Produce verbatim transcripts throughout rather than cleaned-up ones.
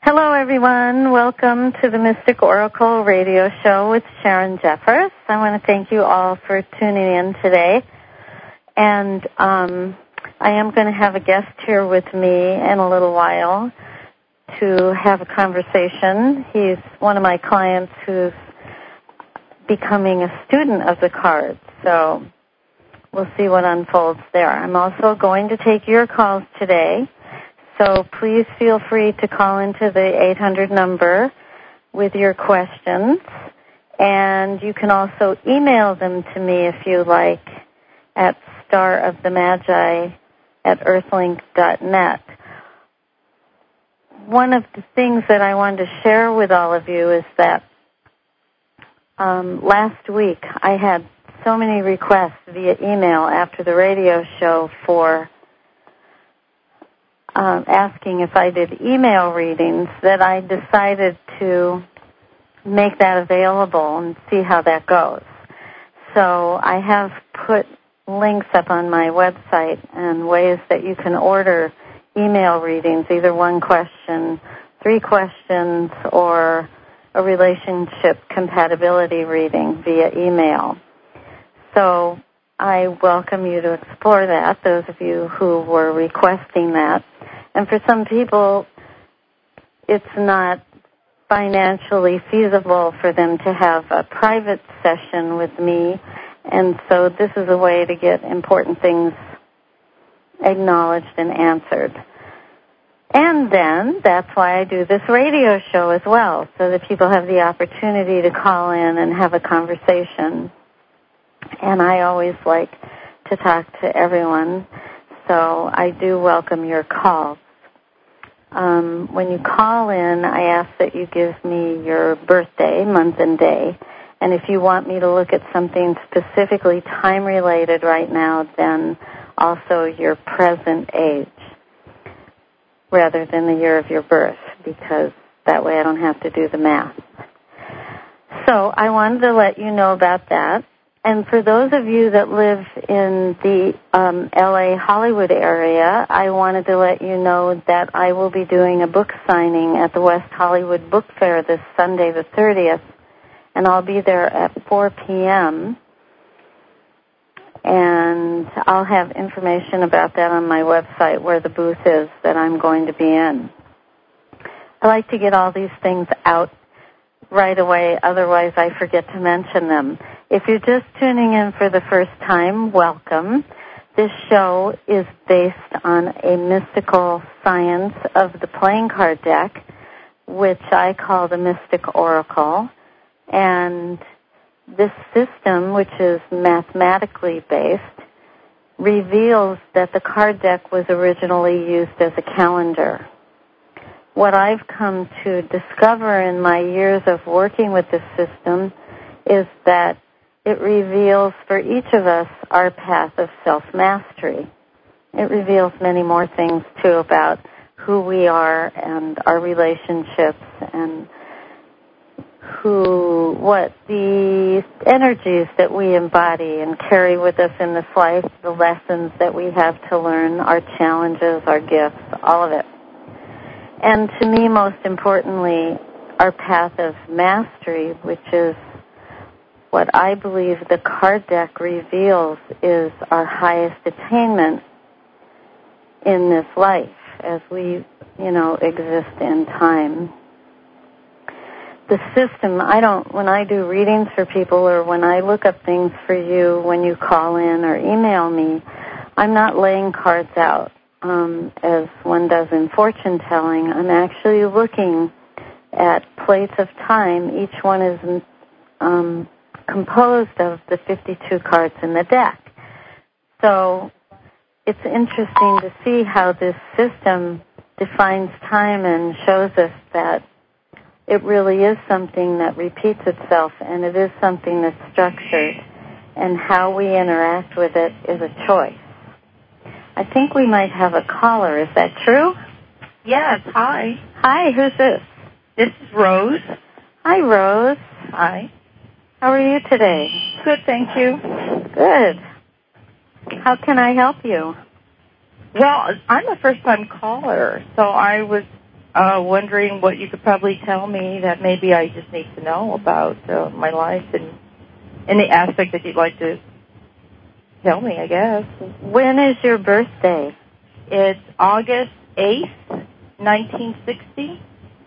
Hello, everyone. Welcome to the Mystic Oracle radio show with Sharon Jeffers. I want to thank you all for tuning in today. And um, I am going to have a guest here with me in a little while to have a conversation. He's one of my clients who's becoming a student of the cards. So we'll see what unfolds there. I'm also going to take your calls today. So please feel free to call into the eight hundred number with your questions. And you can also email them to me if you like at starofthemagi at earthlink dot net. One of the things that I wanted to share with all of you is that um, last week I had so many requests via email after the radio show for Um, asking if I did email readings that I decided to make that available and see how that goes. So I have put links up on my website and ways that you can order email readings, either one question, three questions, or a relationship compatibility reading via email. So I welcome you to explore that, those of you who were requesting that. And for some people, it's not financially feasible for them to have a private session with me, and so this is a way to get important things acknowledged and answered. And then that's why I do this radio show as well, so that people have the opportunity to call in and have a conversation. And I always like to talk to everyone, so I do welcome your calls. Um, when you call in, I ask that you give me your birthday, month and day. And if you want me to look at something specifically time-related right now, then also your present age, rather than the year of your birth, because that way I don't have to do the math. So I wanted to let you know about that. And for those of you that live in the um, L A Hollywood area, I wanted to let you know that I will be doing a book signing at the West Hollywood Book Fair this Sunday the thirtieth, and I'll be there at four p.m., and I'll have information about that on my website where the booth is that I'm going to be in. I like to get all these things out right away, otherwise I forget to mention them. If you're just tuning in for the first time, welcome. This show is based on a mystical science of the playing card deck, which I call the Mystic Oracle. And this system, which is mathematically based, reveals that the card deck was originally used as a calendar. What I've come to discover in my years of working with this system is that it reveals for each of us our path of self-mastery. It reveals many more things, too, about who we are and our relationships and who, what the energies that we embody and carry with us in this life, the lessons that we have to learn, our challenges, our gifts, all of it. And to me, most importantly, our path of mastery, which is what I believe the card deck reveals is our highest attainment in this life as we, you know, exist in time. The system, I don't, when I do readings for people or when I look up things for you when you call in or email me, I'm not laying cards out um, as one does in fortune telling. I'm actually looking at plates of time. Each one is um, composed of the fifty-two cards in the deck. So it's interesting to see how this system defines time and shows us that it really is something that repeats itself, and it is something that's structured, and how we interact with it is a choice. I think we might have a caller. Is that true? Yes, hi. Hi, who's this? This is Rose. Hi, Rose. Hi. How are you today? Good, thank you. Good. How can I help you? Well, I'm a first-time caller, so I was uh, wondering what you could probably tell me that maybe I just need to know about uh, my life and any aspect that you'd like to tell me, I guess. When is your birthday? It's August eighth, nineteen sixty.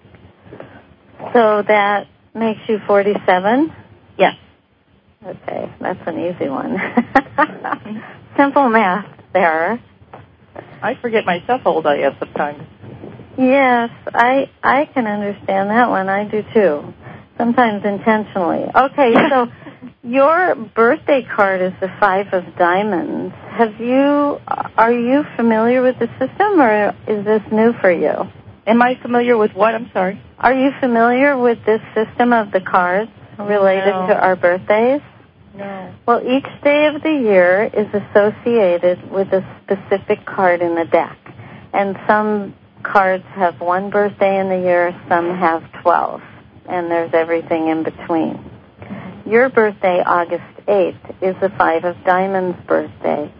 So that makes you forty-seven? Yes. Okay, that's an easy one. Simple math there. I forget myself how old I am sometimes. Yes, I I can understand that one. I do too. Sometimes intentionally. Okay, so your birthday card is the Five of Diamonds. Have you are you familiar with the system, or is this new for you? Am I familiar with what? I'm sorry. Are you familiar with this system of the cards related No. to our birthdays? No. Well, each day of the year is associated with a specific card in the deck. And some cards have one birthday in the year, some have twelve. And there's everything in between. Your birthday, August eighth, is the Five of Diamonds birthday.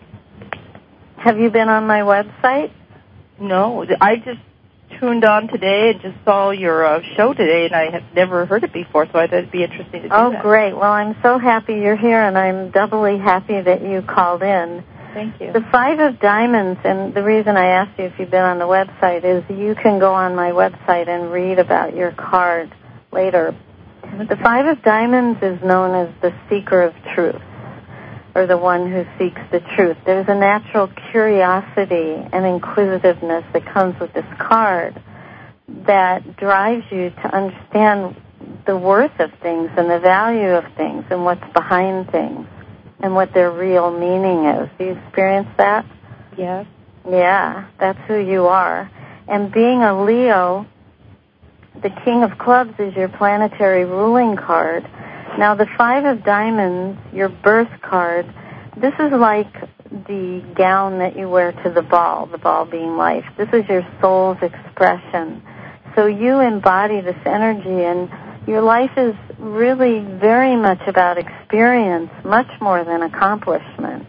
Have you been on my website? No. I just tuned on today and just saw your uh, show today, and I have never heard it before, so I thought it'd be interesting to do Oh, that. great. Well, I'm so happy you're here, and I'm doubly happy that you called in. Thank you. The Five of Diamonds, and the reason I asked you if you've been on the website is you can go on my website and read about your card later. The Five of Diamonds is known as the seeker of truth, or the one who seeks the truth. There's a natural curiosity and inquisitiveness that comes with this card that drives you to understand the worth of things and the value of things and what's behind things and what their real meaning is. Do you experience that? Yes. Yeah, that's who you are. And being a Leo, the King of Clubs is your planetary ruling card. Now, the Five of Diamonds, your birth card, this is like the gown that you wear to the ball, the ball being life. This is your soul's expression. So you embody this energy, and your life is really very much about experience, much more than accomplishment.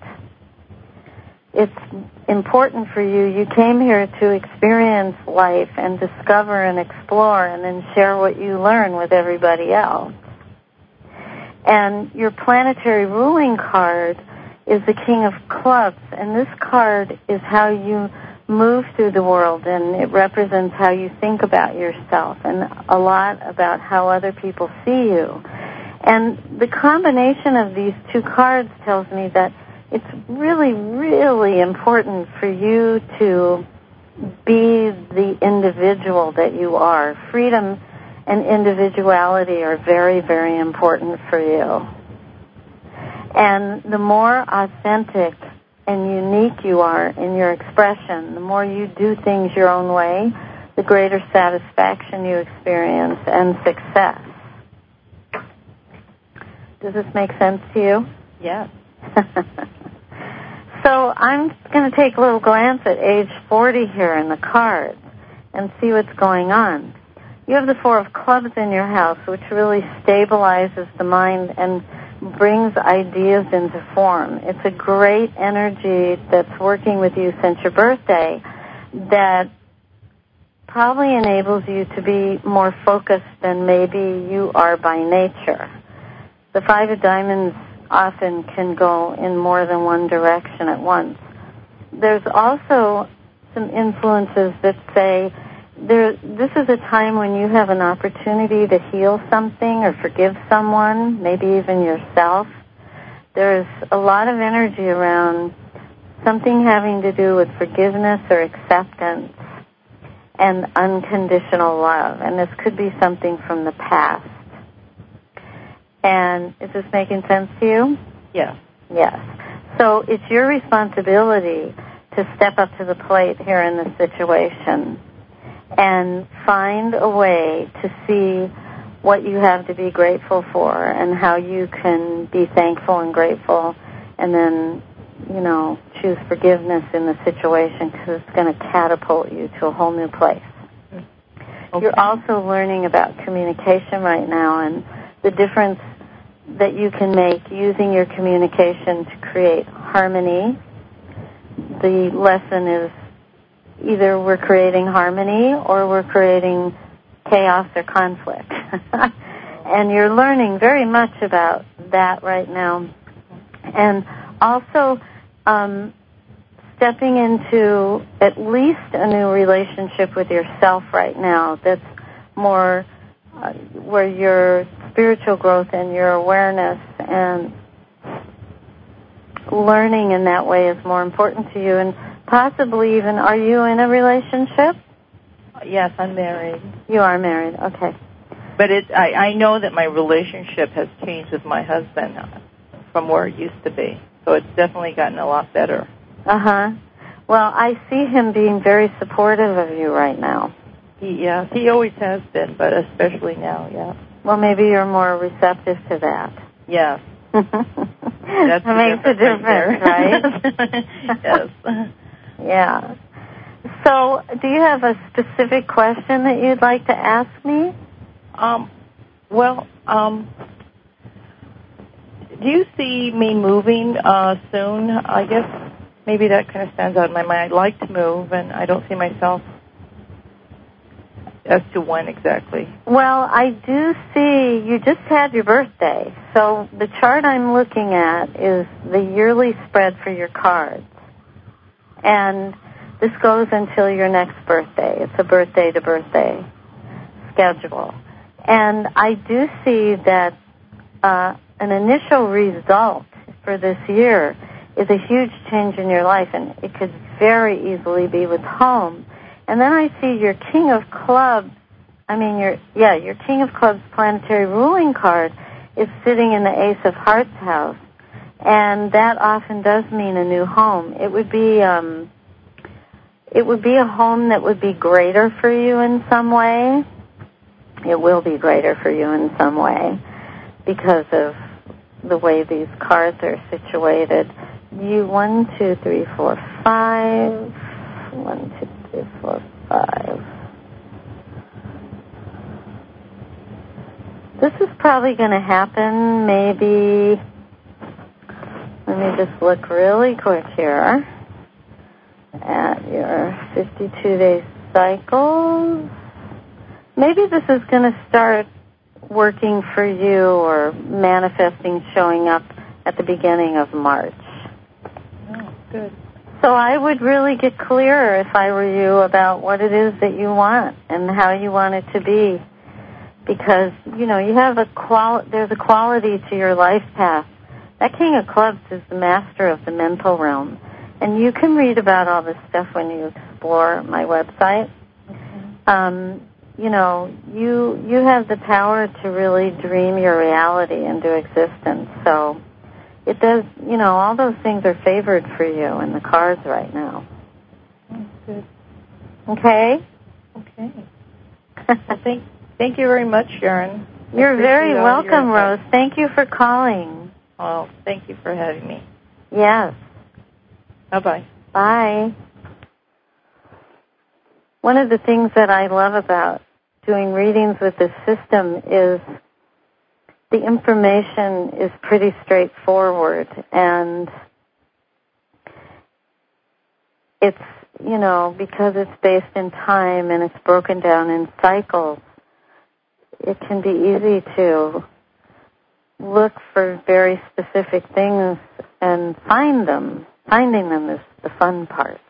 It's important for you. You came here to experience life and discover and explore and then share what you learn with everybody else. And your planetary ruling card is the King of Clubs, and this card is how you move through the world, and it represents how you think about yourself and a lot about how other people see you. And the combination of these two cards tells me that it's really, really important for you to be the individual that you are. Freedom and individuality are very, very important for you. And the more authentic and unique you are in your expression, the more you do things your own way, the greater satisfaction you experience and success. Does this make sense to you? Yes. So I'm going to take a little glance at age forty here in the cards and see what's going on. You have the Four of Clubs in your house, which really stabilizes the mind and brings ideas into form. It's a great energy that's working with you since your birthday that probably enables you to be more focused than maybe you are by nature. The Five of Diamonds often can go in more than one direction at once. There's also some influences that say there, this is a time when you have an opportunity to heal something or forgive someone, maybe even yourself. There's a lot of energy around something having to do with forgiveness or acceptance and unconditional love, and this could be something from the past. And is this making sense to you? Yes. Yes. So it's your responsibility to step up to the plate here in this situation and find a way to see what you have to be grateful for and how you can be thankful and grateful, and then, you know, choose forgiveness in the situation because it's going to catapult you to a whole new place. Okay. You're also learning about communication right now and the difference that you can make using your communication to create harmony. The lesson is either we're creating harmony or we're creating chaos or conflict. And you're learning very much about that right now. And also um, stepping into at least a new relationship with yourself right now that's more uh, where your spiritual growth and your awareness and learning in that way is more important to you. And possibly even, are you in a relationship? Yes, I'm married. You are married, okay. But it, I, I know that my relationship has changed with my husband from where it used to be. So it's definitely gotten a lot better. Uh-huh. Well, I see him being very supportive of you right now. He, yes, he always has been, but especially now, yeah. Well, maybe you're more receptive to that. Yes. That makes a difference, right? Yes. Yeah. So, do you have a specific question that you'd like to ask me? Um, well, um, do you see me moving uh, soon? I guess maybe that kind of stands out in my mind. I'd like to move, and I don't see myself as to when exactly. Well, I do see you just had your birthday. So the chart I'm looking at is the yearly spread for your cards. And this goes until your next birthday. It's a birthday-to-birthday schedule. And I do see that uh, an initial result for this year is a huge change in your life, and it could very easily be with home. And then I see your King of Clubs, I mean, your yeah, your King of Clubs planetary ruling card is sitting in the Ace of Hearts house, and that often does mean a new home. It would be um, it would be a home that would be greater for you in some way. It will be greater for you in some way because of the way these cards are situated. You one, two, three, four, five. One, two, three, four, five. This is probably going to happen maybe, let me just look really quick here at your fifty-two day cycles. Maybe this is going to start working for you or manifesting, showing up at the beginning of March. Oh, good. So I would really get clearer if I were you about what it is that you want and how you want it to be. Because, you know, you have a qual- there's a quality to your life path. That King of Clubs is the master of the mental realm. And you can read about all this stuff when you explore my website. Mm-hmm. Um, you know, you you have the power to really dream your reality into existence. So it does, you know, all those things are favored for you in the cards right now. Oh, good. Okay? Okay. Well, thank, thank you very much, Sharon. You're very welcome, Rose. Thank you for calling. Oh, thank you for having me. Yes. Bye-bye. Bye. One of the things that I love about doing readings with this system is the information is pretty straightforward, and it's, you know, because it's based in time and it's broken down in cycles, it can be easy to look for very specific things and find them. Finding them is the fun part.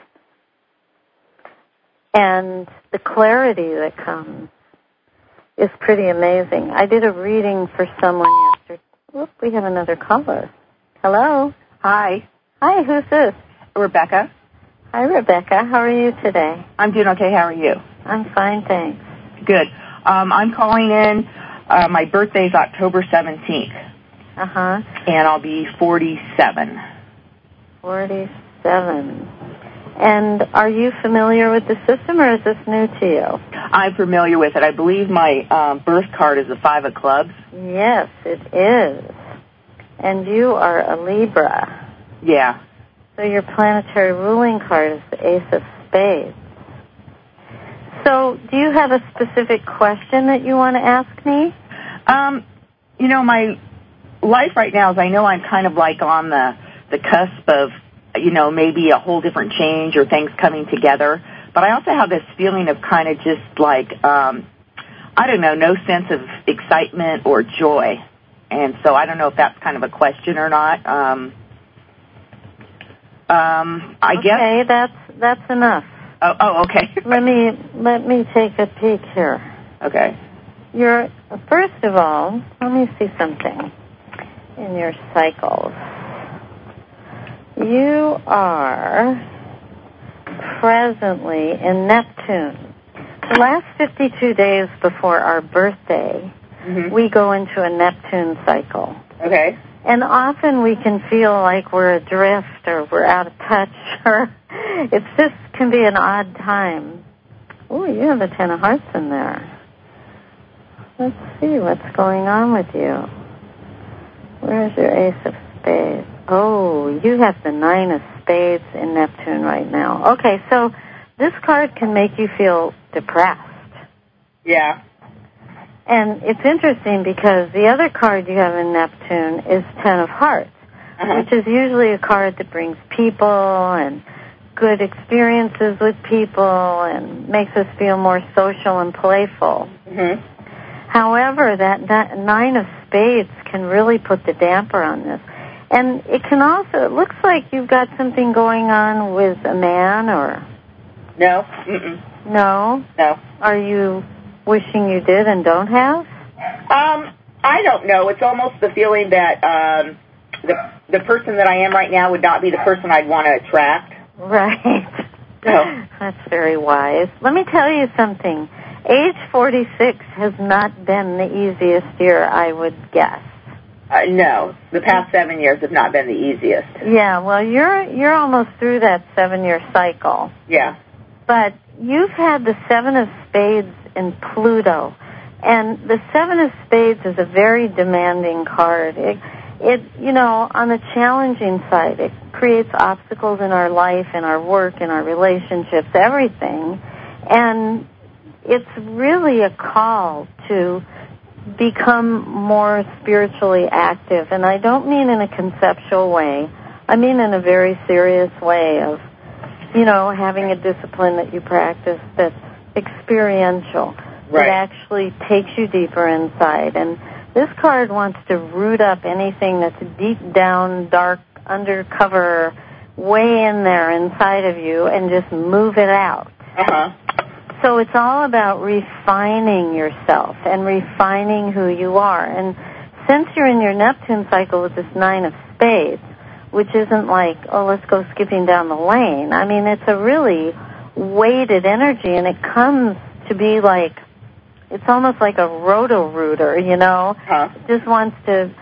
And the clarity that comes is pretty amazing. I did a reading for someone yesterday. Whoop, we have another caller. Hello? Hi. Hi, who's this? Rebecca. Hi, Rebecca. How are you today? I'm doing okay. How are you? I'm fine, thanks. Good. Um, I'm calling in. Uh, my birthday's October seventeenth. Uh-huh. And I'll be forty-seven. forty-seven. And are you familiar with the system, or is this new to you? I'm familiar with it. I believe my um, birth card is the Five of Clubs. Yes, it is. And you are a Libra. Yeah. So your planetary ruling card is the Ace of Spades. So do you have a specific question that you want to ask me? Um, you know, my life right now is I know I'm kind of like on the, the cusp of, you know, maybe a whole different change or things coming together. but I also have this feeling of kind of just like, um, I don't know, no sense of excitement or joy. And so I don't know if that's kind of a question or not. Um, um, I okay, guess. Okay, that's that's enough. Oh, oh, okay. let me let me take a peek here. Okay. You're first of all, let me see something in your cycles. You are presently in Neptune. The last fifty-two days before our birthday, mm-hmm. we go into a Neptune cycle. Okay. And often we can feel like we're adrift or we're out of touch, or it's just can be an odd time. Oh, you have a Ten of Hearts in there. Let's see what's going on with you. Where's your Ace of Spades? Oh, you have the Nine of Spades in Neptune right now. Okay, so this card can make you feel depressed. Yeah. And it's interesting because the other card you have in Neptune is Ten of Hearts, uh-huh. which is usually a card that brings people and good experiences with people and makes us feel more social and playful. Mm-hmm. However, that Nine of Spades can really put the damper on this. And it can also, it looks like you've got something going on with a man or... No. Mm-mm. No? No. Are you wishing you did and don't have? Um, I don't know. It's almost the feeling that um, the the person that I am right now would not be the person I'd want to attract. Right. No. That's very wise. Let me tell you something. Age forty-six has not been the easiest year, I would guess. Uh, no, the past seven years have not been the easiest. Yeah, well, you're you're almost through that seven-year cycle. Yeah. But you've had the Seven of Spades in Pluto, and the Seven of Spades is a very demanding card. It, it, you know, on the challenging side, it creates obstacles in our life, in our work, in our relationships, everything, and it's really a call to become more spiritually active, and I don't mean in a conceptual way. I mean in a very serious way of, you know, having a discipline that you practice that's experiential, right. that actually takes you deeper inside. And this card wants to root up anything that's deep down, dark, undercover, way in there inside of you and just move it out. Uh-huh. So it's all about refining yourself and refining who you are. And since you're in your Neptune cycle with this Nine of Spades, which isn't like, oh, let's go skipping down the lane. I mean, it's a really weighted energy, and it comes to be like, it's almost like a roto-rooter, you know? Huh? It just wants to,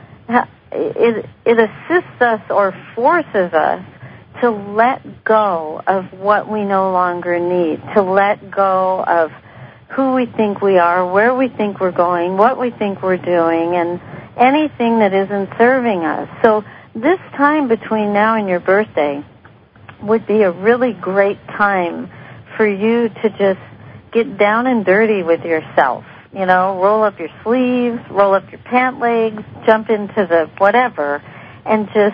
it, it assists us or forces us to let go of what we no longer need, to let go of who we think we are, where we think we're going, what we think we're doing, and anything that isn't serving us. So this time between now and your birthday would be a really great time for you to just get down and dirty with yourself. You know, roll up your sleeves, roll up your pant legs, jump into the whatever, and just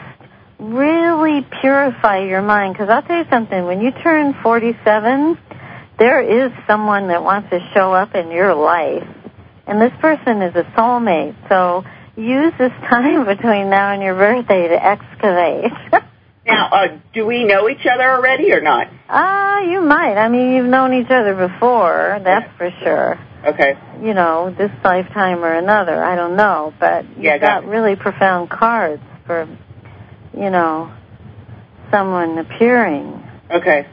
really purify your mind. Because I'll tell you something, when you turn forty-seven, there is someone that wants to show up in your life. And this person is a soulmate. So use this time between now and your birthday to excavate. Now, uh, do we know each other already or not? Ah, uh, you might. I mean, you've known each other before, that's yeah. for sure. Okay. You know, this lifetime or another, I don't know. But you've yeah, got, got really profound cards for, you know, someone appearing. Okay.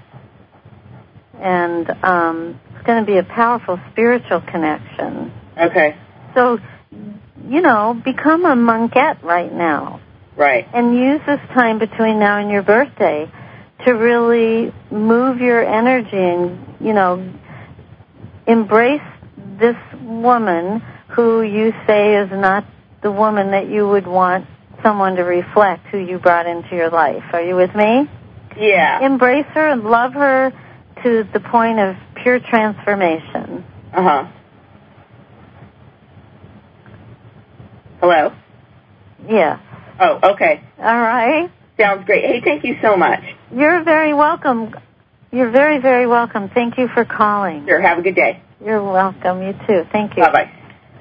And um, it's going to be a powerful spiritual connection. Okay. So, you know, become a monkette right now. Right. And use this time between now and your birthday to really move your energy and, you know, embrace this woman who you say is not the woman that you would want someone to reflect who you brought into your life. Are you with me? Yeah. Embrace her and love her to the point of pure transformation. Uh-huh. Hello? Yes. Oh, okay. All right. Sounds great. Hey, thank you so much. You're very welcome. You're very, very welcome. Thank you for calling. Sure. Have a good day. You're welcome. You too. Thank you. Bye-bye.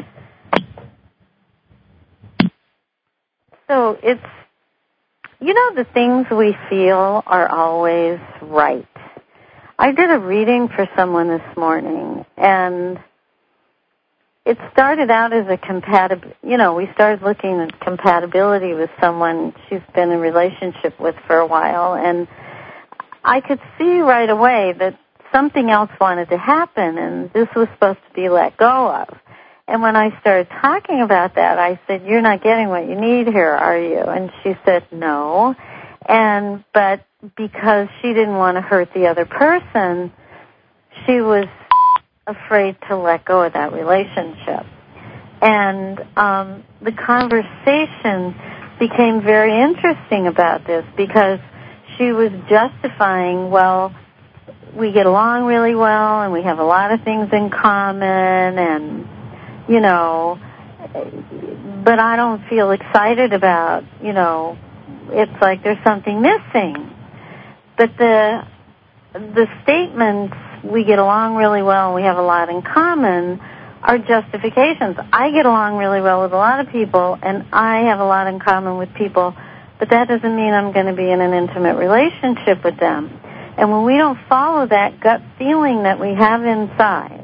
So it's, you know, the things we feel are always right. I did a reading for someone this morning, and it started out as a compatible, you know, we started looking at compatibility with someone she's been in a relationship with for a while, and I could see right away that something else wanted to happen, and this was supposed to be let go of. And when I started talking about that, I said, "You're not getting what you need here, are you?" And she said, "No." And but because she didn't want to hurt the other person, she was afraid to let go of that relationship. And um, the conversation became very interesting about this because she was justifying, well, we get along really well and we have a lot of things in common and, you know, but I don't feel excited about, you know, it's like there's something missing. But the the statements, we get along really well and we have a lot in common, are justifications. I get along really well with a lot of people and I have a lot in common with people, but that doesn't mean I'm going to be in an intimate relationship with them. And when we don't follow that gut feeling that we have inside,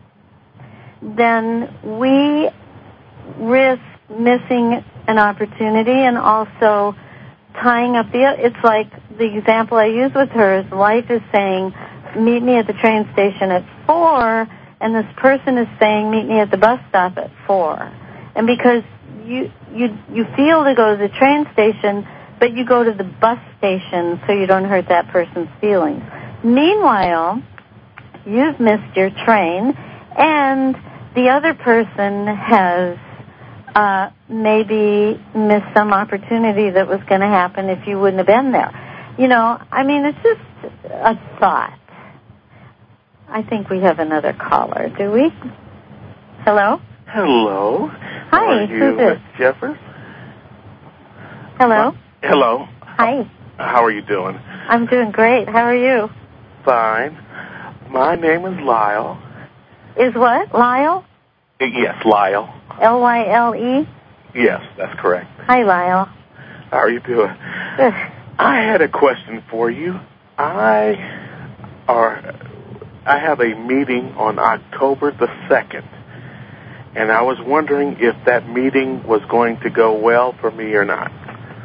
then we risk missing an opportunity and also tying up the, it's like the example I use with her is life is saying, meet me at the train station at four, and this person is saying, meet me at the bus stop at four. And because you, you, you feel to go to the train station, but you go to the bus station so you don't hurt that person's feelings. Meanwhile, you've missed your train, and the other person has uh, maybe missed some opportunity that was going to happen if you wouldn't have been there. You know, I mean, it's just a thought. I think we have another caller, do we? Hello? Hello. Hi, How are you, who's this? Miss Jeffers? Hello? Hello. Hi. How are you doing? I'm doing great. How are you? Fine. My name is Lyle. Is what? Lyle? Yes, Lyle. L Y L E? Yes, that's correct. Hi, Lyle. How are you doing? Good. I had a question for you. I are I have a meeting on October the second, and I was wondering if that meeting was going to go well for me or not.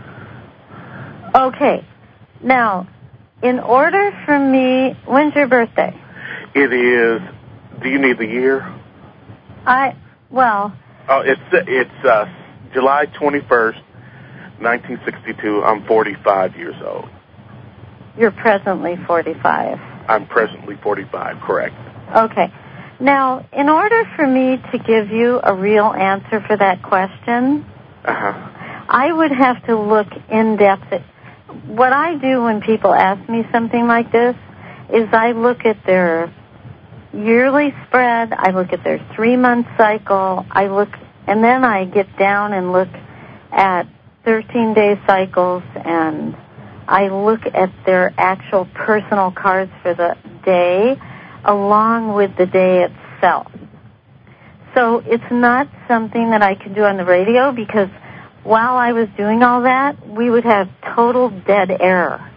Okay. Now, in order for me, when's your birthday? It is, do you need the year? I, well... Oh, it's it's uh, July twenty-first, nineteen sixty-two. I'm forty-five years old. You're presently forty-five. I'm presently forty-five, correct. Okay. Now, in order for me to give you a real answer for that question, uh-huh. I would have to look in depth at... What I do when people ask me something like this is I look at their yearly spread, I look at their three-month cycle, I look, and then I get down and look at thirteen-day cycles, and I look at their actual personal cards for the day along with the day itself. So it's not something that I can do on the radio because while I was doing all that, we would have total dead air.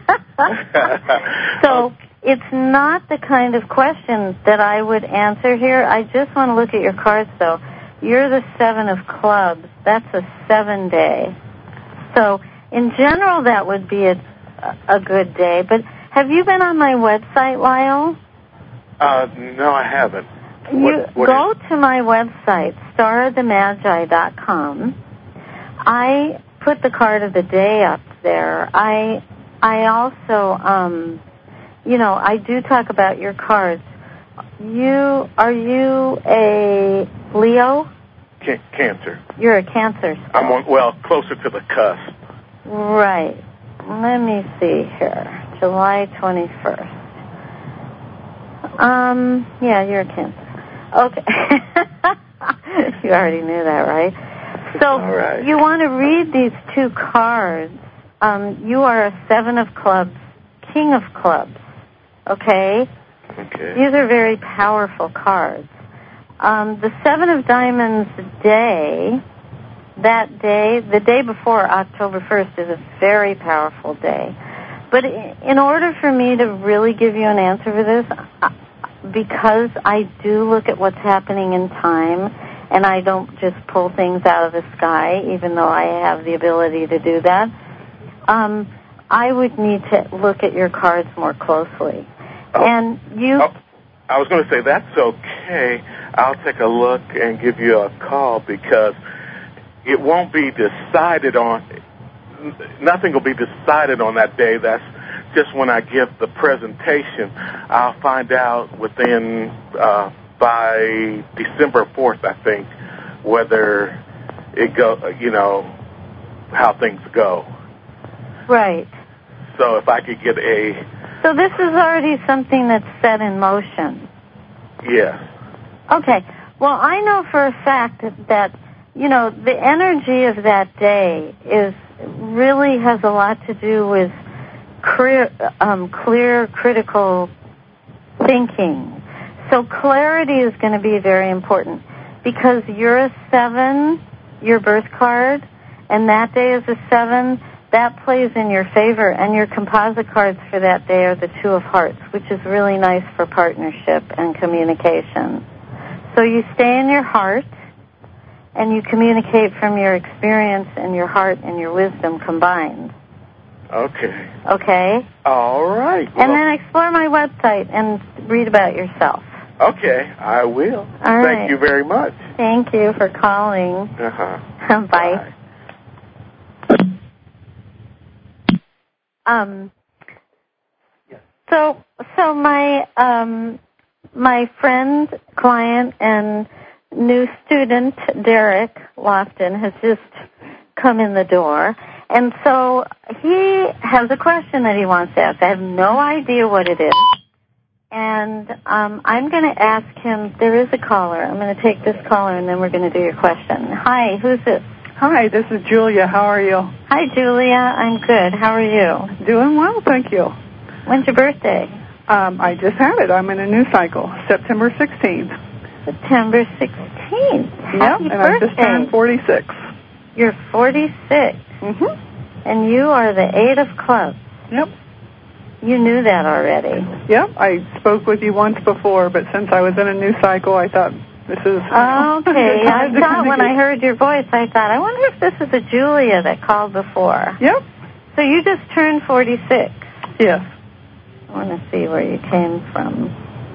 So it's not the kind of question that I would answer here. I just want to look at your cards, though. You're the seven of clubs. That's a seven-day. So in general, that would be a, a good day. But have you been on my website, Lyle? Uh, no, I haven't. You what, what go is... to my website, star of the magi dot com. I put the card of the day up there. I I also, um, you know, I do talk about your cards. You are you a Leo? Can- cancer. You're a Cancer. Still. I'm on, well closer to the cusp. Right. Let me see here. July twenty-first. Um. Yeah, you're a Cancer. Okay. You already knew that, right? So All right. You want to read these two cards. Um, you are a seven of clubs, king of clubs. okay? Okay. These are very powerful cards. Um, the Seven of Diamonds day, that day, the day before October first is a very powerful day. But in order for me to really give you an answer for this, because I do look at what's happening in time, and I don't just pull things out of the sky, even though I have the ability to do that, um, I would need to look at your cards more closely. Oh. And you... Oh, I was going to say, that's okay. I'll take a look and give you a call because it won't be decided on... Nothing will be decided on that day. That's just when I give the presentation. I'll find out within... Uh, by December fourth, I think, whether it go, you know, how things go. Right. So if I could get a... So this is already something that's set in motion. Yes. Okay. Well, I know for a fact that, that you know, the energy of that day is really has a lot to do with clear, um, clear critical thinking. So clarity is going to be very important because you're a seven, your birth card, and that day is a seven. That plays in your favor, and your composite cards for that day are the Two of Hearts, which is really nice for partnership and communication. So you stay in your heart, and you communicate from your experience and your heart and your wisdom combined. Okay. Okay? All right. And well, then explore my website and read about yourself. Okay, I will. All Thank right. you very much. Thank you for calling. Uh-huh. Bye. Bye. Um. So, so my um, my friend, client, and new student Derek Lofton has just come in the door, and so he has a question that he wants to ask. I have no idea what it is. And um, I'm going to ask him, there is a caller. I'm going to take this caller, and then we're going to do your question. Hi, who's this? Hi, this is Julia. How are you? Hi, Julia. I'm good. How are you? Doing well, thank you. When's your birthday? Um, I just had it. I'm in a new cycle, September sixteenth. September sixteenth. Yep, Happy and birthday. I just turned forty-six. You're forty-six. Mm-hmm. And you are the Eight of Clubs. Yep. You knew that already. Yep, I spoke with you once before, but since I was in a new cycle, I thought this is... Okay, I thought when I heard your voice, I thought, I wonder if this is a Julia that called before. Yep. So you just turned forty-six. Yes. I want to see where you came from.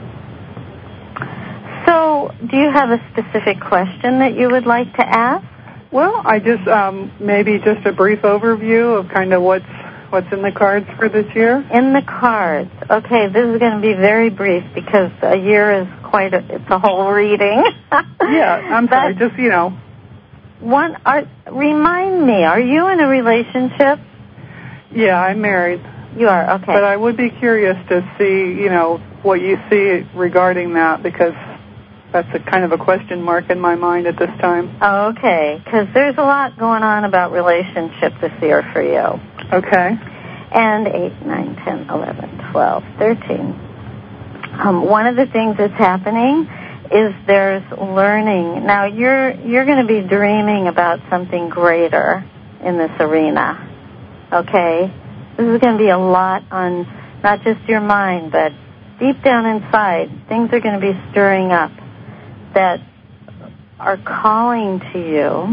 So, do you have a specific question that you would like to ask? Well, I just, um, maybe just a brief overview of kind of what's what's in the cards for this year. In the cards. Okay, this is going to be very brief because a year is quite a, it's a whole reading. Yeah, I'm but sorry, just, you know. One, are, remind me, are you in a relationship? Yeah, I'm married. You are, okay. But I would be curious to see, you know, what you see regarding that because that's a kind of a question mark in my mind at this time. Okay, because there's a lot going on about relationships this year for you. Okay. And eight, nine, ten, eleven, twelve, thirteen. Um, one of the things that's happening is there's learning. Now, you're you're going to be dreaming about something greater in this arena, okay? This is going to be a lot on not just your mind, but deep down inside. Things are going to be stirring up that are calling to you,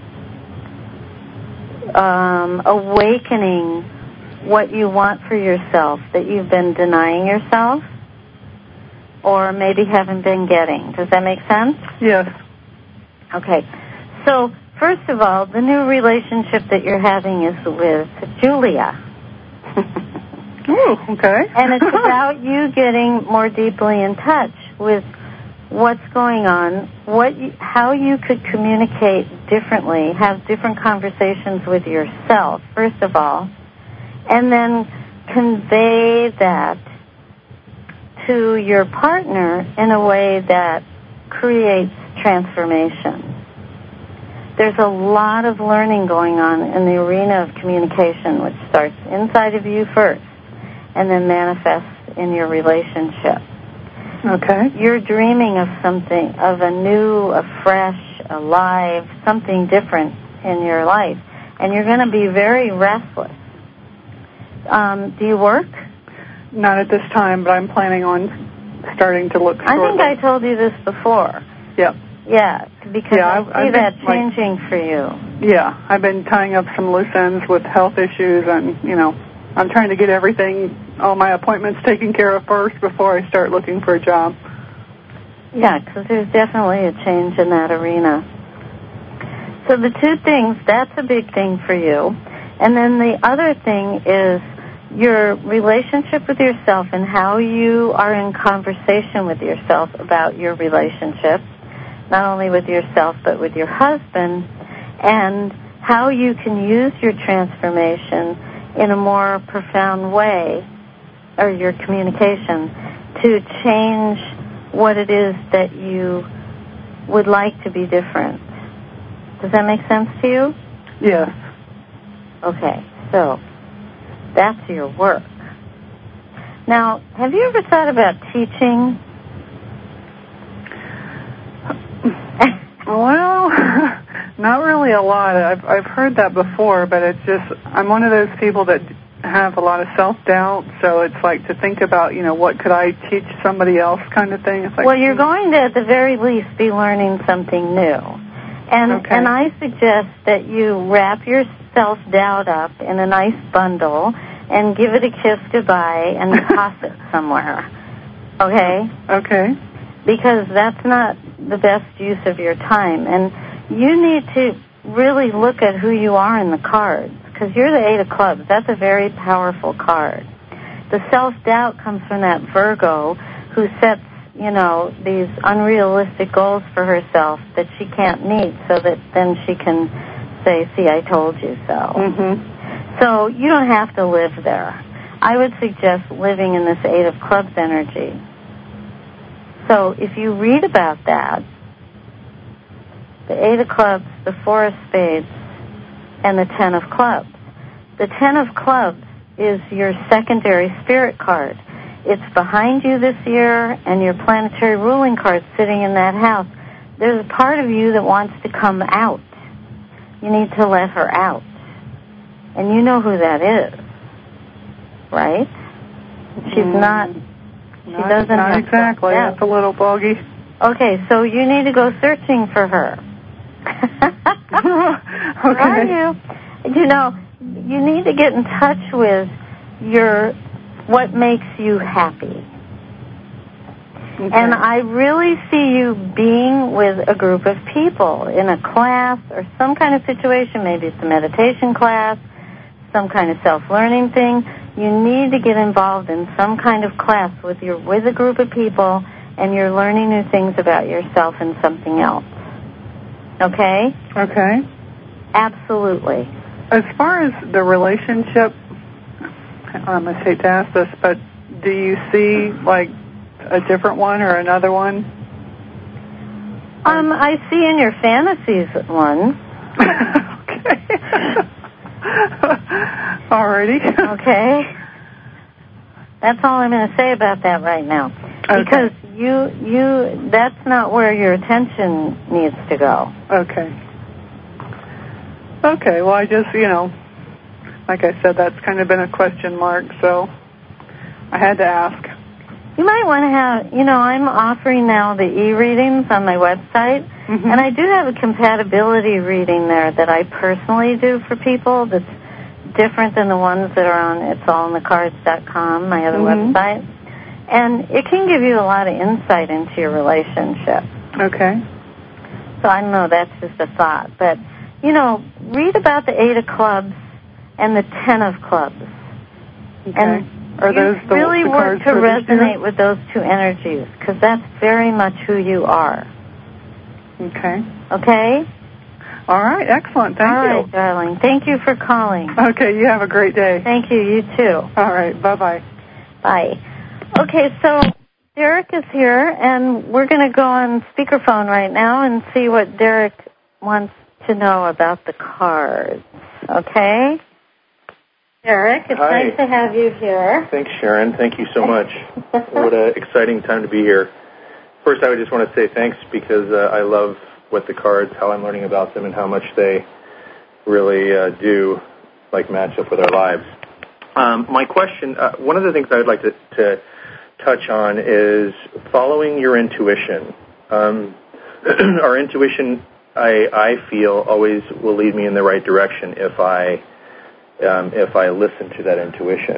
um, awakening what you want for yourself that you've been denying yourself or maybe haven't been getting. Does that make sense? Yes. Okay. So, first of all, the new relationship that you're having is with Julia. Oh, okay. And it's about you getting more deeply in touch with what's going on, what, you, how you could communicate differently, have different conversations with yourself, first of all, and then convey that to your partner in a way that creates transformation. There's a lot of learning going on in the arena of communication, which starts inside of you first and then manifests in your relationship. Okay. You're dreaming of something, of a new, a fresh, alive, something different in your life. And you're going to be very restless. Um, do you work? Not at this time, but I'm planning on starting to look I shortly. think I told you this before. Yep. Yeah, because yeah, I I've, see I've that been, like, changing for you. Yeah, I've been tying up some loose ends with health issues, and, you know, I'm trying to get everything, all my appointments taken care of first before I start looking for a job. Yeah, because there's definitely a change in that arena. So the two things, that's a big thing for you. And then the other thing is your relationship with yourself and how you are in conversation with yourself about your relationship, not only with yourself but with your husband, and how you can use your transformation in a more profound way, or your communication, to change what it is that you would like to be different. Does that make sense to you? Yes. Okay, so that's your work. Now, have you ever thought about teaching? Well, not really a lot. I've I've heard that before, but it's just, I'm one of those people that have a lot of self-doubt, so it's like to think about, you know, what could I teach somebody else kind of thing. It's like, well, you're going to, at the very least, be learning something new. And okay. and I suggest that you wrap your self-doubt up in a nice bundle and give it a kiss goodbye and toss it somewhere. Okay? Okay. Because that's not the best use of your time. And you need to really look at who you are in the cards, because you're the Eight of Clubs. That's a very powerful card. The self-doubt comes from that Virgo who sets, you know, these unrealistic goals for herself that she can't meet, so that then she can say, see, I told you so. Mm-hmm. So you don't have to live there. I would suggest living in this Eight of Clubs energy. So if you read about that, the Eight of Clubs, the Four of Spades, and the Ten of Clubs. The Ten of Clubs is your secondary spirit card. It's behind you this year, and your planetary ruling card sitting in that house. There's a part of you that wants to come out. You need to let her out. And you know who that is, right? She's mm, not, she not, doesn't Not have exactly. That's It's a little boggy. Okay, so you need to go searching for her. Okay. Are you? You know, you need to get in touch with your, what makes you happy. Okay. And I really see you being with a group of people in a class or some kind of situation. Maybe it's a meditation class, some kind of self-learning thing. You need to get involved in some kind of class with your with a group of people, and you're learning new things about yourself and something else. Okay? Okay. Absolutely. As far as the relationship, I must hate to ask this, but do you see, like, a different one or another one? Um, I see in your fantasies one. Okay. Alrighty. Okay. That's all I'm going to say about that right now. Okay. Because you, you, that's not where your attention needs to go. Okay. Okay, well, I just, you know, like I said, that's kind of been a question mark, so I had to ask. You might want to have, you know, I'm offering now the e-readings on my website, mm-hmm. and I do have a compatibility reading there that I personally do for people that's different than the ones that are on it's all in the cards dot com, my other mm-hmm. website. And it can give you a lot of insight into your relationship. Okay. So I don't know, that's just a thought. But, you know, read about the Eight of Clubs and the Ten of Clubs. Okay. And Are those you the, really the work cards to for resonate with those two energies, because that's very much who you are. Okay. Okay? All right, excellent. Thank All you. All right, darling. Thank you for calling. Okay, you have a great day. Thank you, you too. All right, bye-bye. Bye. Okay, so Derek is here, and we're going to go on speakerphone right now and see what Derek wants to know about the cards. Okay? Derek. It's Hi. nice to have you here. Thanks, Sharon. Thank you so much. What an exciting time to be here. First, I would just want to say thanks because uh, I love what the cards, how I'm learning about them, and how much they really uh, do like match up with our lives. Um, my question, uh, one of the things I would like to, to touch on is following your intuition. Um, our intuition, I, I feel, always will lead me in the right direction if I um, if I listen to that intuition.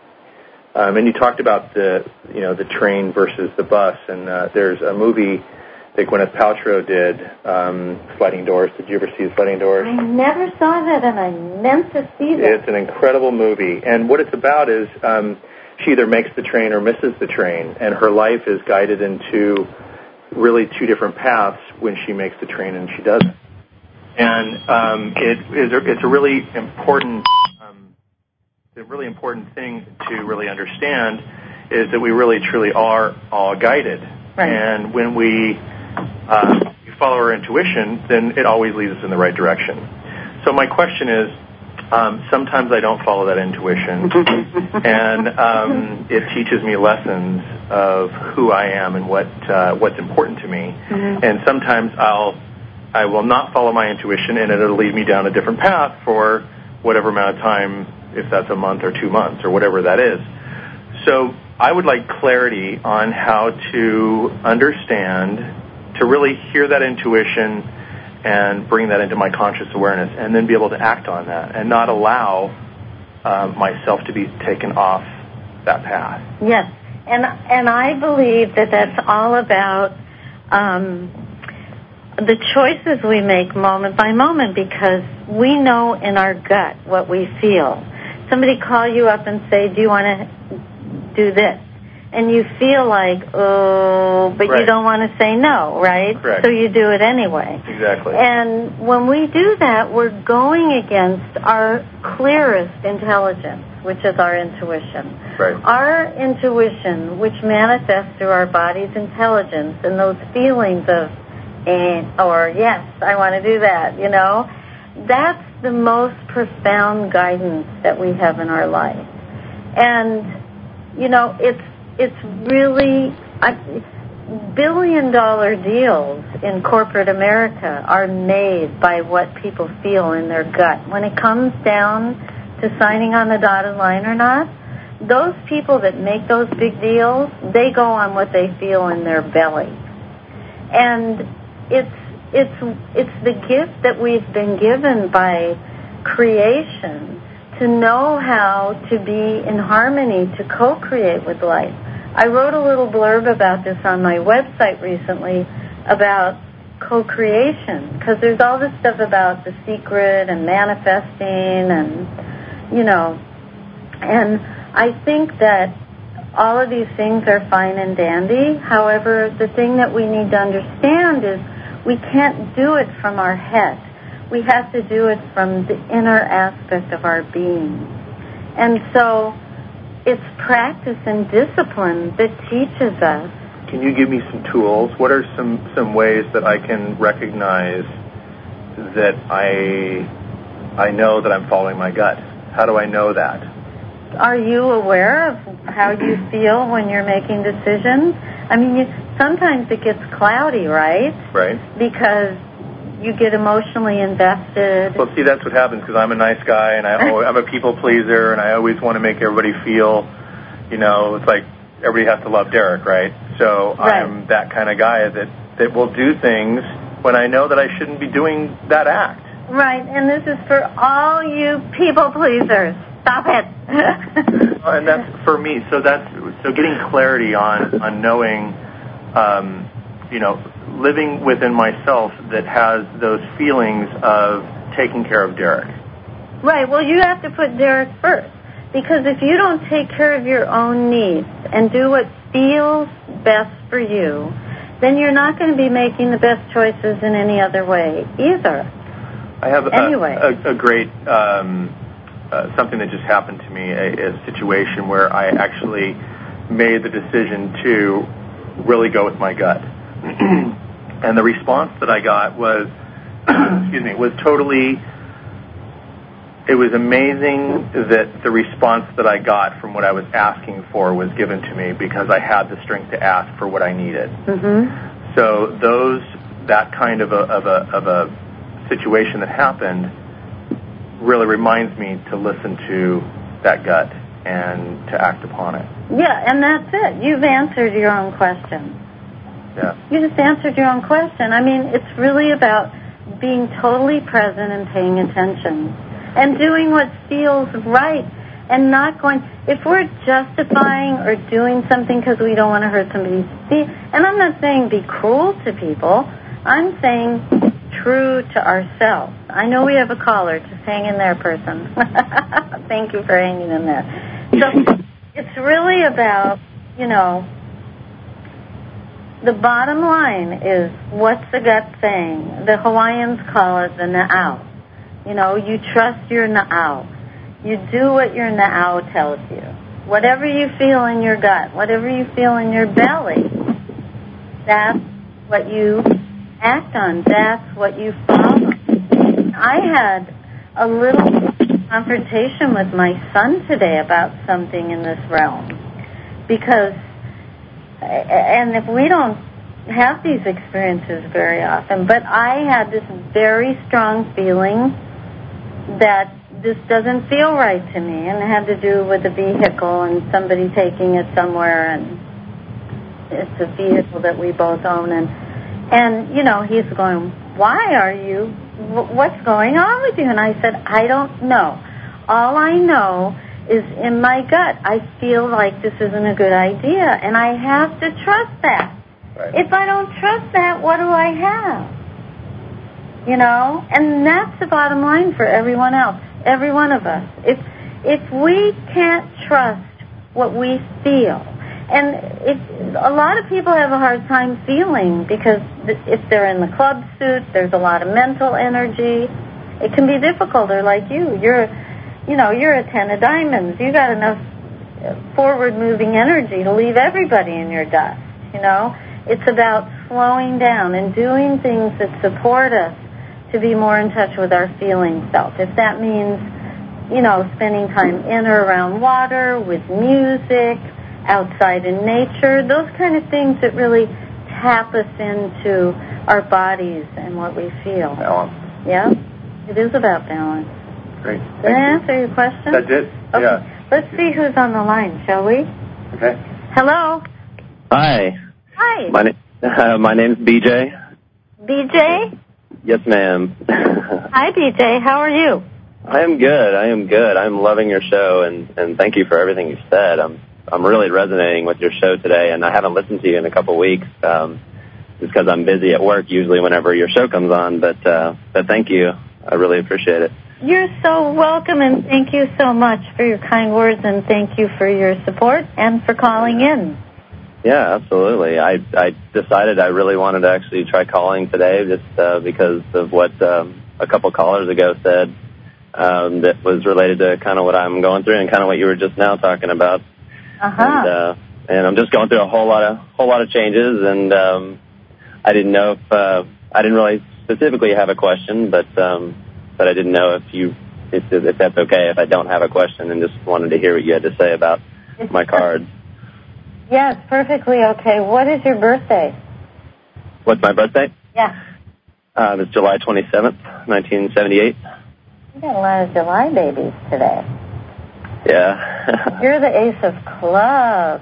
Um, and you talked about the you know the train versus the bus, and uh, there's a movie that Gwyneth Paltrow did, um, Sliding Doors. Did you ever see Sliding Doors? I never saw that, and I meant to see that. It's an incredible movie, and what it's about is um, she either makes the train or misses the train, and her life is guided into really two different paths when she makes the train and she doesn't. And um, it is a, it's a really important um, the really important thing to really understand is that we really truly are all guided. Right. And when we uh, follow our intuition, then it always leads us in the right direction. So my question is, um, sometimes I don't follow that intuition, and um, it teaches me lessons of who I am and what uh, what's important to me. Mm-hmm. And sometimes I'll I will not follow my intuition, and it'll lead me down a different path for whatever amount of time, if that's a month or two months or whatever that is. So I would like clarity on how to understand, to really hear that intuition and bring that into my conscious awareness, and then be able to act on that and not allow uh, myself to be taken off that path. Yes, and and I believe that that's all about um, the choices we make moment by moment, because we know in our gut what we feel. Somebody call you up and say, do you want to do this? And you feel like, oh, but right. you don't want to say no, right? Correct. So you do it anyway. Exactly. And when we do that, we're going against our clearest intelligence, which is our intuition. Right. Our intuition, which manifests through our body's intelligence and those feelings of, eh, or yes, I want to do that, you know, that's the most profound guidance that we have in our life. And, you know, it's It's really uh, billion-dollar deals in corporate America are made by what people feel in their gut. When it comes down to signing on the dotted line or not, those people that make those big deals, they go on what they feel in their belly. And it's it's it's the gift that we've been given by creation to know how to be in harmony, to co-create with life. I wrote a little blurb about this on my website recently about co-creation, because there's all this stuff about The Secret and manifesting and, you know, and I think that all of these things are fine and dandy. However, the thing that we need to understand is we can't do it from our head. We have to do it from the inner aspect of our being. And so it's practice and discipline that teaches us. Can you give me some tools? What are some, some ways that I can recognize that I I know that I'm following my gut? How do I know that? Are you aware of how you feel when you're making decisions? I mean, you, sometimes it gets cloudy, right? Right. Because you get emotionally invested. Well, see, that's what happens because I'm a nice guy and I, I'm a people pleaser and I always want to make everybody feel, you know, it's like everybody has to love Derek, right? So right. I'm that kind of guy that, that will do things when I know that I shouldn't be doing that act. Right, and this is for all you people pleasers. Stop it. And that's for me. So that's so getting clarity on on knowing, um, you know, living within myself that has those feelings of taking care of Derek. Right. Well, you have to put Derek first, because if you don't take care of your own needs and do what feels best for you, then you're not going to be making the best choices in any other way either. I have anyway. a, a, a great um, uh, something that just happened to me, a, a situation where I actually made the decision to really go with my gut. And the response that I got was, excuse me, was totally it was amazing that the response that I got from what I was asking for was given to me because I had the strength to ask for what I needed. Mm-hmm. So those, that kind of a, of a, of a situation that happened really reminds me to listen to that gut and to act upon it. Yeah, and that's it. You've answered your own question. Yeah. You just answered your own question. I mean, it's really about being totally present and paying attention and doing what feels right and not going, if we're justifying or doing something because we don't want to hurt somebody's feelings, and I'm not saying be cruel to people, I'm saying true to ourselves. I know we have a caller. Just hang in there, person. Thank you for hanging in there. So it's really about, you know, the bottom line is what's the gut saying? The Hawaiians call it the na'au. You know, you trust your na'au. You do what your na'au tells you. Whatever you feel in your gut, whatever you feel in your belly, that's what you act on. That's what you follow. I had a little confrontation with my son today about something in this realm because, and if we don't have these experiences very often, but I had this very strong feeling that this doesn't feel right to me, and it had to do with a vehicle and somebody taking it somewhere, and it's a vehicle that we both own, and and you know, he's going, why are you, what's going on with you? And I said, I don't know. All I know is in my gut, I feel like this isn't a good idea, and I have to trust that. Right. If I don't trust that, what do I have? You know, and that's the bottom line for everyone else, every one of us. If if we can't trust what we feel, and if a lot of people have a hard time feeling because if they're in the club suit, there's a lot of mental energy. It can be difficult. Or like you, you're, you know, you're a ten of diamonds. You got enough forward-moving energy to leave everybody in your dust. You know, it's about slowing down and doing things that support us to be more in touch with our feeling self. If that means, you know, spending time in or around water, with music, outside in nature, those kind of things that really tap us into our bodies and what we feel. Balance. Yeah, it is about balance. Great. Did Thank I you. answer your question? That did. Okay. Yeah. Let's see who's on the line, shall we? Okay. Hello. Hi. Hi. My, na- uh, my name's B J. B J? Yes, ma'am. Hi, B J. How are you? I am good. I am good. I'm loving your show, and, and thank you for everything you said. I'm I'm really resonating with your show today, and I haven't listened to you in a couple weeks um, just because I'm busy at work usually whenever your show comes on. But uh, but thank you. I really appreciate it. You're so welcome, and thank you so much for your kind words, and thank you for your support and for calling in. Yeah, absolutely. I I decided I really wanted to actually try calling today just uh, because of what um, a couple callers ago said um, that was related to kind of what I'm going through and kind of what you were just now talking about. Uh-huh. And, uh, and I'm just going through a whole lot of whole lot of changes, and um, I didn't know if uh, I didn't really specifically have a question, but um, but I didn't know if you if, if that's okay if I don't have a question, and just wanted to hear what you had to say about it's my cards. Yes, perfectly okay. What is your birthday? What's my birthday? Yeah. Uh, it's July twenty-seventh, nineteen seventy-eight. You got a lot of July babies today. Yeah. You're the ace of clubs.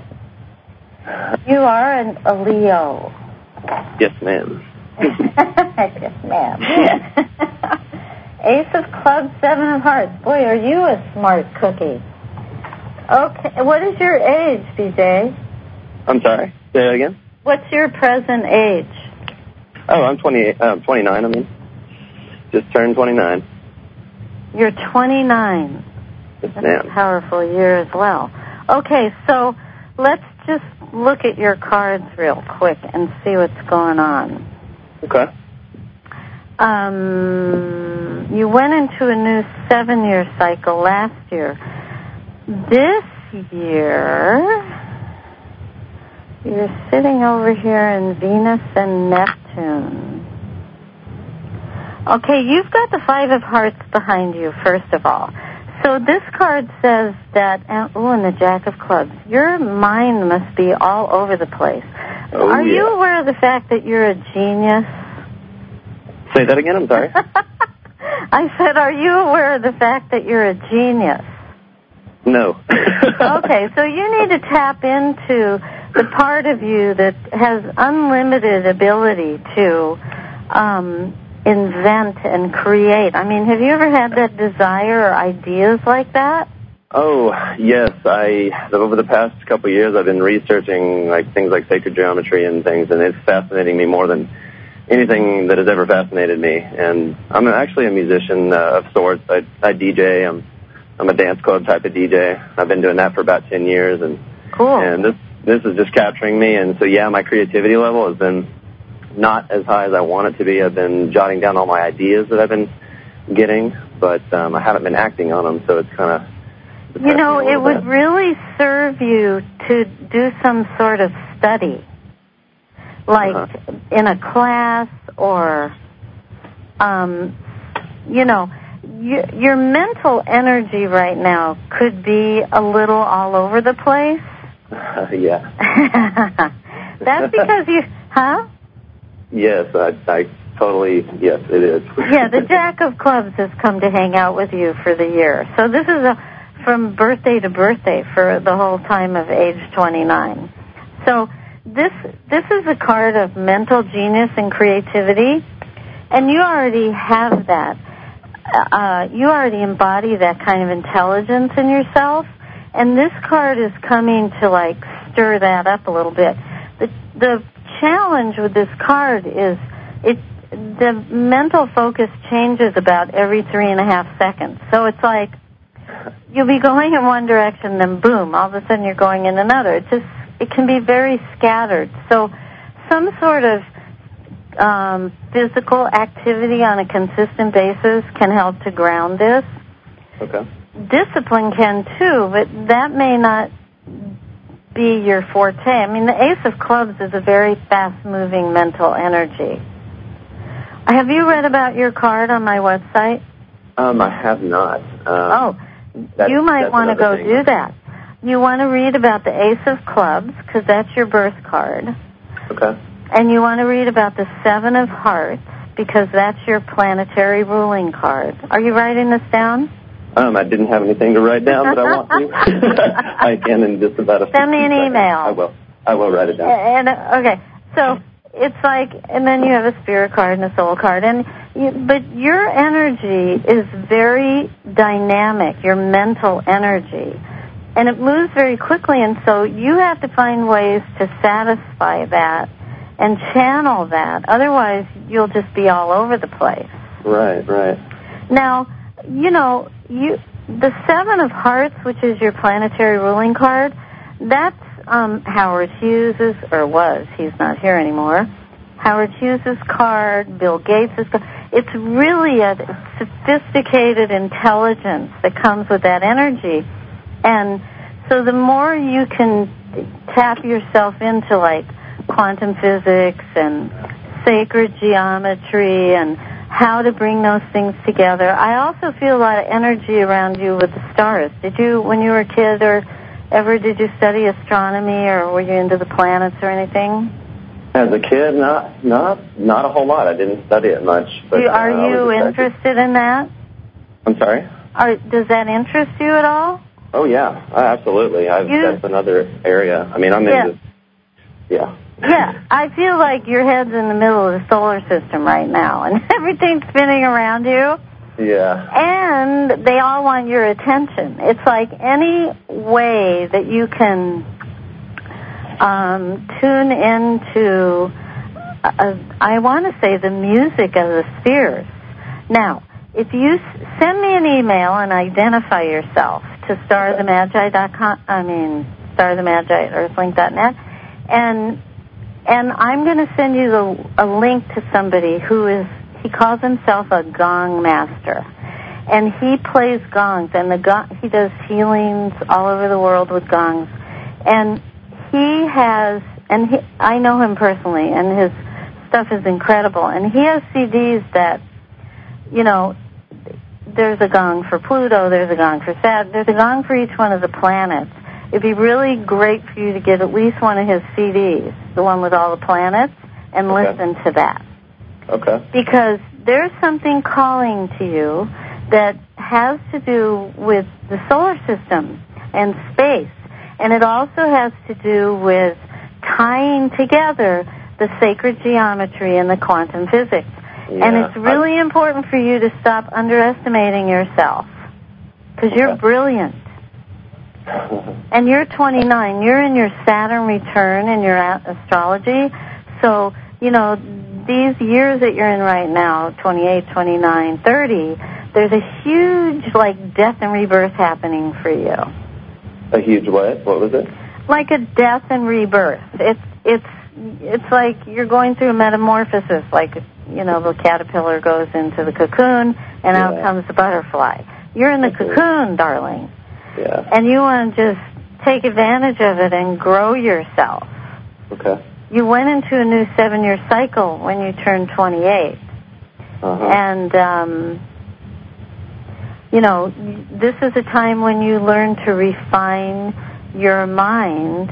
You are an, a Leo. Yes, ma'am. Yes, ma'am. Ace of clubs, seven of hearts. Boy, are you a smart cookie. Okay, what is your age, B J? I'm sorry. Say that again. What's your present age? Oh, I'm twenty-eight. Uh, twenty-nine. I mean, just turned twenty-nine. You're twenty-nine. Yes, That's ma'am. a powerful year as well. Okay, so let's just look at your cards real quick and see what's going on. Okay. Um, you went into a new seven-year cycle last year. This year, you're sitting over here in Venus and Neptune. Okay, you've got the Five of Hearts behind you, first of all. So this card says that, oh, and the Jack of Clubs, your mind must be all over the place. Oh, Are yeah. you aware of the fact that you're a genius? Say that again, I'm sorry. I said, are you aware of the fact that you're a genius? No. Okay, so you need to tap into the part of you that has unlimited ability to um, invent and create. I mean, have you ever had that desire or ideas like that? Oh, yes. I over the past couple of years, I've been researching like things like sacred geometry and things, and it's fascinating me more than anything that has ever fascinated me. And I'm actually a musician uh, of sorts. I, I D J. I'm I'm a dance club type of D J. I've been doing that for about ten years, and cool. And this this is just capturing me. And so, yeah, my creativity level has been not as high as I want it to be. I've been jotting down all my ideas that I've been getting, but um, I haven't been acting on them. So it's kind of you know, it would really serve you to do some sort of study, like uh-huh. in a class or, um, you know. You, your mental energy right now could be a little all over the place. Uh, yeah. That's because you, huh? Yes, I, I totally, yes, it is. Yeah, the Jack of Clubs has come to hang out with you for the year. So this is a from birthday to birthday for the whole time of age twenty-nine. So this this is a card of mental genius and creativity, and you already have that. Uh, you already embody that kind of intelligence in yourself, and this card is coming to like stir that up a little bit. The the challenge with this card is it the mental focus changes about every three and a half seconds. So it's like you'll be going in one direction, then boom, all of a sudden you're going in another. It just it can be very scattered. So some sort of Um, physical activity on a consistent basis can help to ground this. Okay. Discipline can too, but that may not be your forte. I mean, the Ace of Clubs is a very fast-moving mental energy. Have you read about your card on my website? Um, I have not. Um, oh, you might want to go thing. do that. You want to read about the Ace of Clubs, because that's your birth card. Okay. And you want to read about the Seven of Hearts, because that's your planetary ruling card. Are you writing this down? Um, I didn't have anything to write down, but I want to. I can in just about a Send me an seconds. email. I will. I will write it down. And, okay, so it's like, and then you have a spirit card and a soul card, and you, but your energy is very dynamic, your mental energy, and it moves very quickly, and so you have to find ways to satisfy that and channel that. Otherwise, you'll just be all over the place. Right, right. Now, you know, you the Seven of Hearts, which is your planetary ruling card, that's um, Howard Hughes's, or was, he's not here anymore, Howard Hughes's card, Bill Gates's card. It's really a sophisticated intelligence that comes with that energy. And so the more you can tap yourself into, like, quantum physics and sacred geometry and how to bring those things together. I also feel a lot of energy around you with the stars. Did you, when you were a kid, or ever did you study astronomy, or were you into the planets or anything? As a kid, not not not a whole lot. I didn't study it much. But, you, are uh, you interested in that? I'm sorry? Are, does that interest you at all? Oh, yeah, absolutely. I've, you, that's another area. I mean, I'm yeah. into, yeah. Yeah, I feel like your head's in the middle of the solar system right now, and everything's spinning around you. Yeah. And they all want your attention. It's like any way that you can um, tune into, uh, I want to say, the music of the spheres. Now, if you s- send me an email and identify yourself to star the magi dot com, I mean, star the magi at earthlink dot net, and And I'm going to send you the, a link to somebody who is, he calls himself a gong master. And he plays gongs, and the gong, he does healings all over the world with gongs. And he has, and he, I know him personally, and his stuff is incredible. And he has C Ds that you know, there's a gong for Pluto, there's a gong for Saturn, there's a gong for each one of the planets. It'd be really great for you to get at least one of his C Ds, the one with all the planets, and okay. listen to that. Okay. Because there's something calling to you that has to do with the solar system and space. And it also has to do with tying together the sacred geometry and the quantum physics. Yeah, and it's really I'm... important for you to stop underestimating yourself, because okay. you're brilliant. And you're twenty-nine. You're in your Saturn return in your astrology. So, you know, these years that you're in right now, twenty-eight, twenty-nine, thirty, there's a huge, like, death and rebirth happening for you. A huge what? What was it? Like a death and rebirth. It's it's it's like you're going through a metamorphosis. Like, you know, the caterpillar goes into the cocoon, and yeah. out comes the butterfly. You're in the okay. cocoon, darling. Yeah. And you want to just take advantage of it and grow yourself. Okay. You went into a new seven-year cycle when you turned twenty-eight. Uh-huh. And, um, you know, this is a time when you learn to refine your mind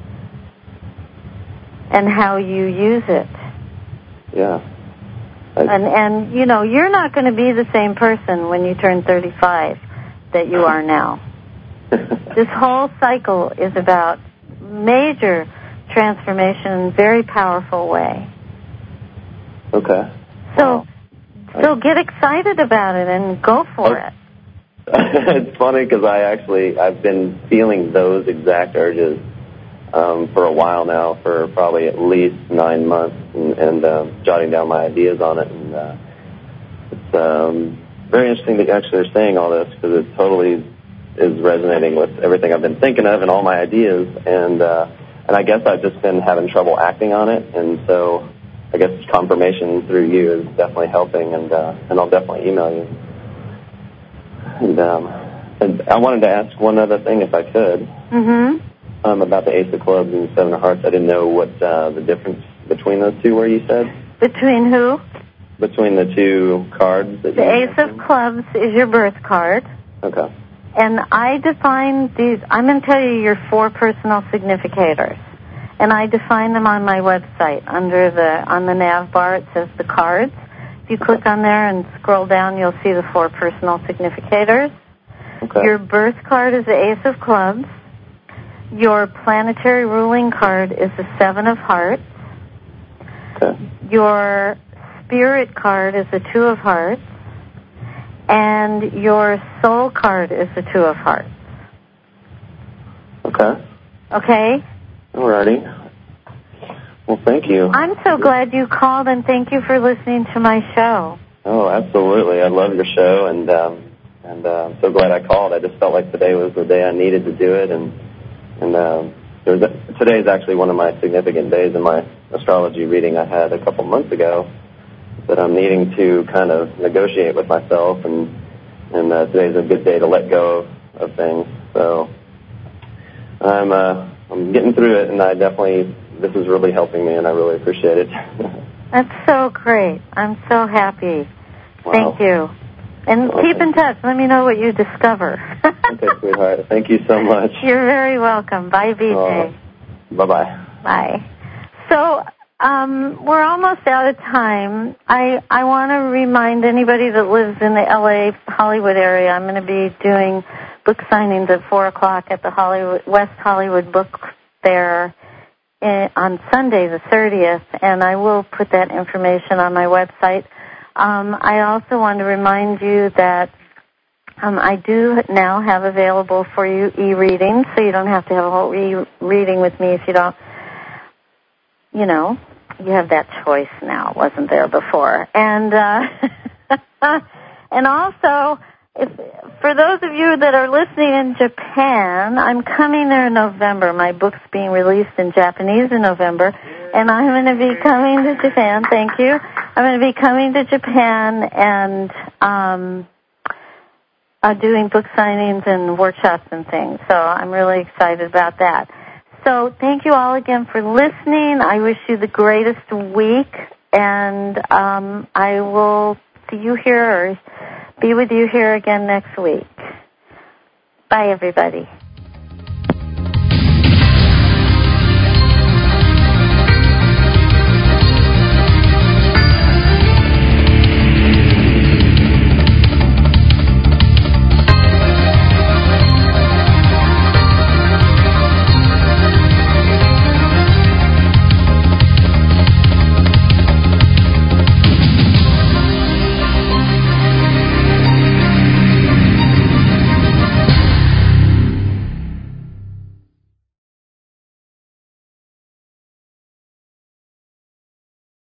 and how you use it. Yeah. I... And, and, you know, you're not going to be the same person when you turn thirty-five that you are now. This whole cycle is about major transformation in a very powerful way. Okay. So, wow. so I... get excited about it and go for oh. it. It's funny because I actually, I've been feeling those exact urges um, for a while now, for probably at least nine months, and, and um, jotting down my ideas on it. And uh, it's um, very interesting that you actually are saying all this, because it totally is resonating with everything I've been thinking of and all my ideas. And uh, and I guess I've just been having trouble acting on it. And so I guess confirmation through you is definitely helping, and uh, and I'll definitely email you. And, um, and I wanted to ask one other thing, if I could, mm-hmm. um, about the Ace of Clubs and the Seven of Hearts. I didn't know what uh, the difference between those two were, you said? Between who? Between the two cards. That the you Ace mentioned. of Clubs is your birth card. Okay. And I define these, I'm going to tell you your four personal significators. And I define them on my website. Under the, on the nav bar, it says the cards. If you click on there and scroll down, you'll see the four personal significators. Okay. Your birth card is the Ace of Clubs. Your planetary ruling card is the Seven of Hearts. Okay. Your spirit card is the Two of Hearts. And your soul card is the Two of Hearts. Okay. Okay? Alrighty. Well, thank you. I'm so glad you called, and thank you for listening to my show. Oh, absolutely. I love your show, and um, and uh, I'm so glad I called. I just felt like today was the day I needed to do it, and and um, there was a, today is actually one of my significant days in my astrology reading I had a couple months ago that I'm needing to kind of negotiate with myself, and and uh, today's a good day to let go of, of things. So I'm uh, I'm getting through it, and I definitely. This is really helping me, and I really appreciate it. That's so great. I'm so happy. Wow. Thank you. And well, keep in touch. Let me know what you discover. Okay, sweetheart. Thank you so much. You're very welcome. Bye, B J. Uh, bye-bye. Bye. So um, we're almost out of time. I, I want to remind anybody that lives in the L A Hollywood area, I'm going to be doing book signings at four o'clock at the Hollywood West Hollywood Book Fair on Sunday the thirtieth, and I will put that information on my website. Um, I also want to remind you that um, I do now have available for you e-readings, so you don't have to have a whole e-reading with me if you don't, you know, you have that choice now. It wasn't there before. And, uh, and also, If, for those of you that are listening in Japan, I'm coming there in November. My book's being released in Japanese in November, and I'm going to be coming to Japan. Thank you. I'm going to be coming to Japan and um, uh, doing book signings and workshops and things. So I'm really excited about that. So thank you all again for listening. I wish you the greatest week, and um, I will see you here or be with you here again next week. Bye, everybody.